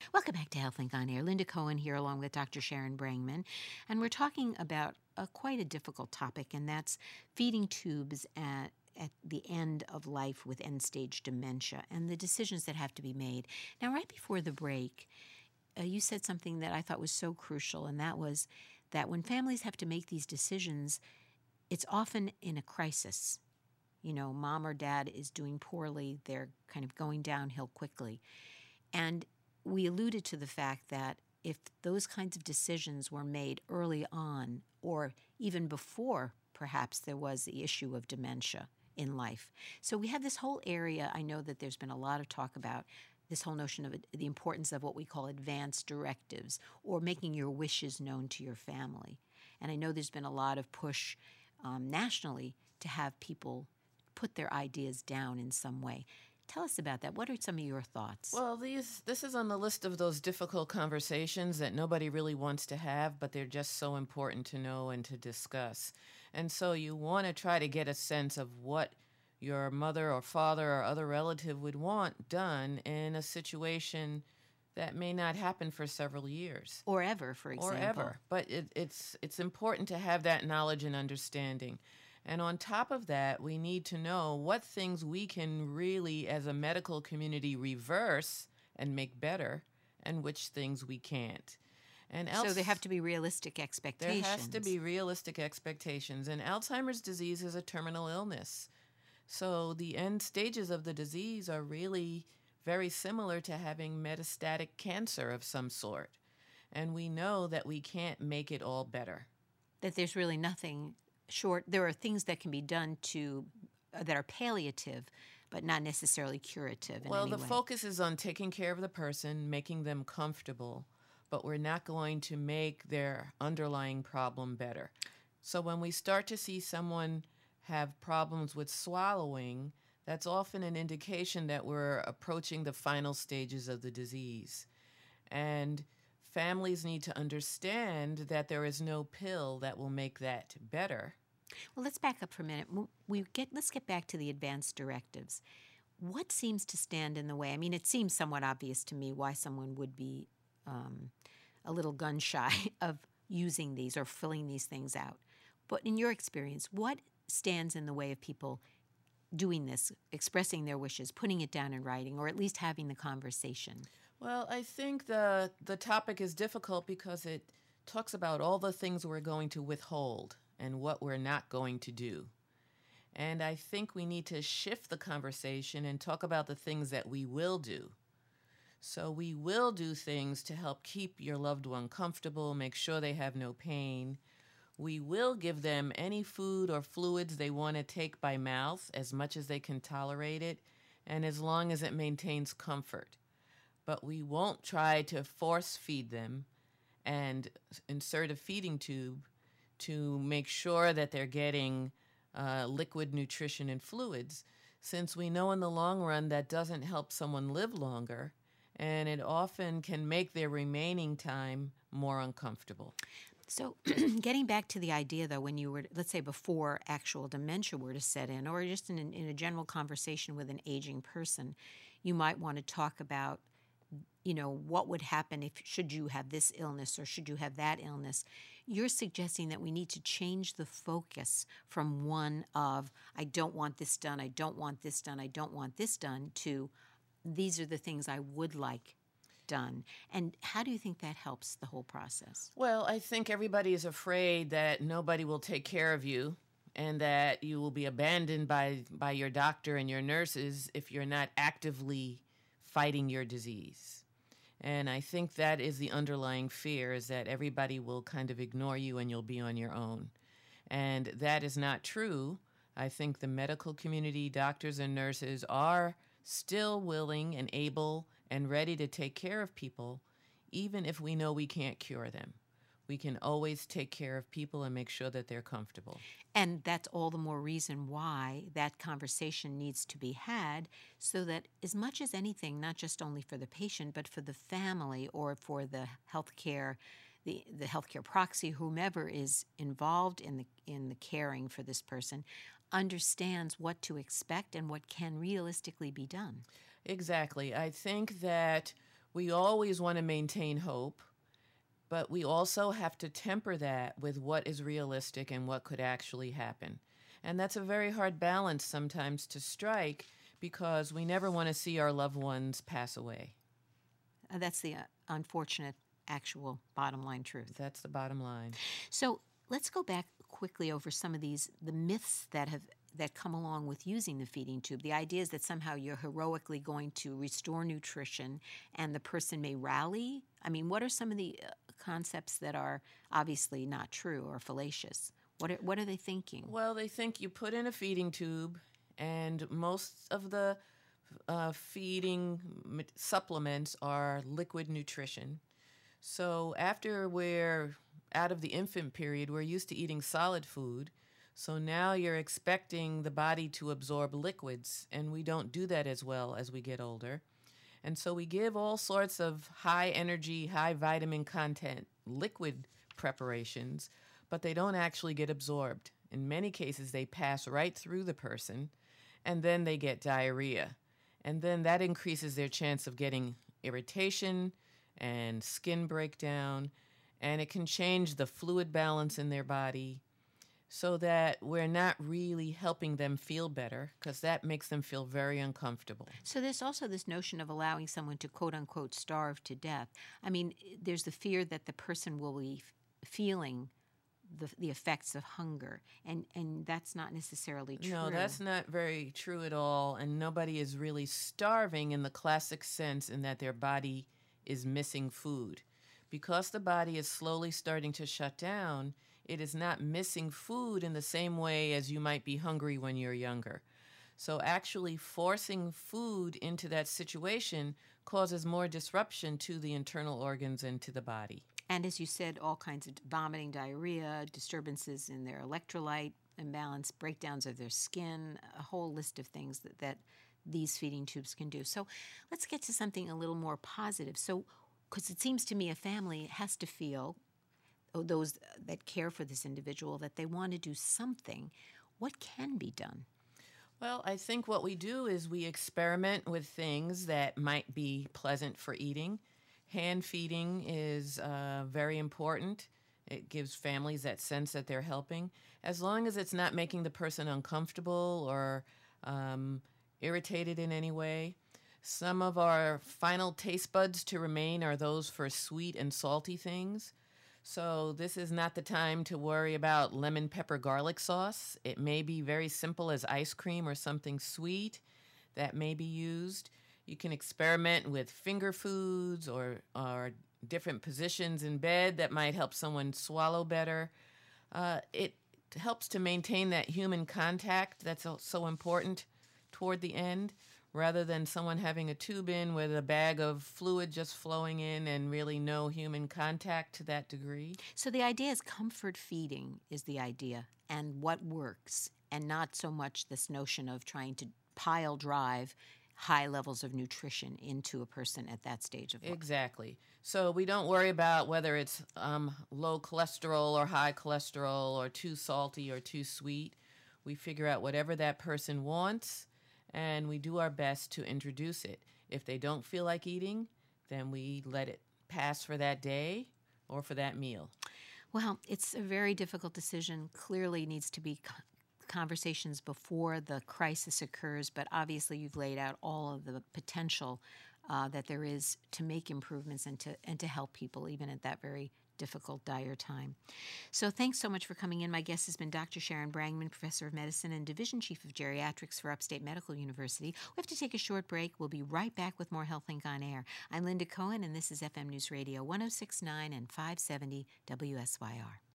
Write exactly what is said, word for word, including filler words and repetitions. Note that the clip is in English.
Welcome back to HealthLink On Air. Linda Cohen here along with Doctor Sharon Brangman. And we're talking about a, quite a difficult topic, and that's feeding tubes at, at the end of life with end-stage dementia and the decisions that have to be made. Now, right before the break, uh, you said something that I thought was so crucial, and that was that when families have to make these decisions, it's often in a crisis. You know, mom or dad is doing poorly. They're kind of going downhill quickly. And we alluded to the fact that if those kinds of decisions were made early on, or even before perhaps there was the issue of dementia in life. So we have this whole area, I know that there's been a lot of talk about this whole notion of the importance of what we call advance directives, or making your wishes known to your family. And I know there's been a lot of push um, nationally to have people put their ideas down in some way. Tell us about that. What are some of your thoughts? Well, these this is on the list of those difficult conversations that nobody really wants to have, but they're just so important to know and to discuss. And so you want to try to get a sense of what your mother or father or other relative would want done in a situation that may not happen for several years. Or ever, for example. Or ever. But it, it's it's important to have that knowledge and understanding. And on top of that, we need to know what things we can really, as a medical community, reverse and make better, and which things we can't. And so there have to be realistic expectations. There has to be realistic expectations. And Alzheimer's disease is a terminal illness. So the end stages of the disease are really very similar to having metastatic cancer of some sort. And we know that we can't make it all better. That there's really nothing short. There are things that can be done to uh, that are palliative, but not necessarily curative in well, any the way. focus is on taking care of the person, making them comfortable, but we're not going to make their underlying problem better. So when we start to see someone have problems with swallowing, that's often an indication that we're approaching the final stages of the disease. And families need to understand that there is no pill that will make that better. Well, let's back up for a minute. We get let's get back to the advanced directives. What seems to stand in the way? I mean, it seems somewhat obvious to me why someone would be um, a little gun shy of using these or filling these things out. But in your experience, what stands in the way of people doing this, expressing their wishes, putting it down in writing, or at least having the conversation? Well, I think the the topic is difficult because it talks about all the things we're going to withhold and what we're not going to do. And I think we need to shift the conversation and talk about the things that we will do. So we will do things to help keep your loved one comfortable, make sure they have no pain. We will give them any food or fluids they want to take by mouth as much as they can tolerate it, and as long as it maintains comfort. But we won't try to force feed them and insert a feeding tube to make sure that they're getting uh, liquid nutrition and fluids, since we know in the long run that doesn't help someone live longer, and it often can make their remaining time more uncomfortable. So getting back to the idea, though, when you were, let's say before actual dementia were to set in, or just in, in a general conversation with an aging person, you might want to talk about, you know, what would happen if, should you have this illness or should you have that illness. You're suggesting that we need to change the focus from one of, I don't want this done, I don't want this done, I don't want this done, to these are the things I would like done. And how do you think that helps the whole process? Well, I think everybody is afraid that nobody will take care of you and that you will be abandoned by, by your doctor and your nurses if you're not actively fighting your disease. And I think that is the underlying fear, is that everybody will kind of ignore you and you'll be on your own. And that is not true. I think the medical community, doctors and nurses, are still willing and able and ready to take care of people, even if we know we can't cure them. We can always take care of people and make sure that they're comfortable. And that's all the more reason why that conversation needs to be had, so that as much as anything, not just only for the patient, but for the family or for the healthcare, the, the healthcare proxy, whomever is involved in the in the caring for this person, understands what to expect and what can realistically be done. Exactly. I think that We always want to maintain hope, but we also have to temper that with what is realistic and what could actually happen. And that's a very hard balance sometimes to strike because we never want to see our loved ones pass away. Uh, that's the uh, unfortunate actual bottom line truth. That's the bottom line. So let's go back quickly over some of these the myths that have that come along with using the feeding tube. The idea is that somehow you're heroically going to restore nutrition and the person may rally. I mean, what are some of the uh, concepts that are obviously not true or fallacious? What are, what are they thinking? Well, they think you put in a feeding tube, and most of the uh, feeding m- supplements are liquid nutrition. So after we're out of the infant period, we're used to eating solid food. So now you're expecting the body to absorb liquids, and we don't do that as well as we get older. And so we give all sorts of high energy, high vitamin content liquid preparations, but they don't actually get absorbed. In many cases, they pass right through the person, and then they get diarrhea. And then that increases their chance of getting irritation and skin breakdown, and it can change the fluid balance in their body so that we're not really helping them feel better because that makes them feel very uncomfortable. So there's also this notion of allowing someone to quote unquote starve to death. I mean, there's the fear that the person will be f- feeling the, the effects of hunger, and, and that's not necessarily true. No, that's not very true at all, and nobody is really starving in the classic sense in that their body is missing food. Because the body is slowly starting to shut down, it is not missing food in the same way as you might be hungry when you're younger. So actually forcing food into that situation causes more disruption to the internal organs and to the body. And as you said, all kinds of vomiting, diarrhea, disturbances in their electrolyte imbalance, breakdowns of their skin, a whole list of things that, that these feeding tubes can do. So let's get to something a little more positive. So, because it seems to me a family has to feel, oh, those that care for this individual, that they want to do something. What can be done? Well, I think what we do is we experiment with things that might be pleasant for eating. Hand feeding is uh, very important. It gives families that sense that they're helping, as long as it's not making the person uncomfortable or um, irritated in any way. Some of our final taste buds to remain are those for sweet and salty things. So this is not the time to worry about lemon pepper garlic sauce. It may be very simple as ice cream or something sweet that may be used. You can experiment with finger foods or, or different positions in bed that might help someone swallow better. Uh, it helps to maintain that human contact that's so important toward the end, rather than someone having a tube in with a bag of fluid just flowing in and really no human contact to that degree. So the idea is comfort feeding is the idea and what works, and not so much this notion of trying to pile drive high levels of nutrition into a person at that stage of life. Exactly. So we don't worry about whether it's um, low cholesterol or high cholesterol or too salty or too sweet. We figure out whatever that person wants, and we do our best to introduce it. If they don't feel like eating, then we let it pass for that day or for that meal. Well, it's a very difficult decision. Clearly needs to be conversations before the crisis occurs, but obviously you've laid out all of the potential uh, that there is to make improvements and to and to help people even at that very difficult, dire time. So thanks so much for coming in. My guest has been Doctor Sharon Brangman, Professor of Medicine and Division Chief of Geriatrics for Upstate Medical University. We have to take a short break. We'll be right back with more HealthLink on Air. I'm Linda Cohen, and this is F M News Radio one oh six point nine and five seventy W S Y R.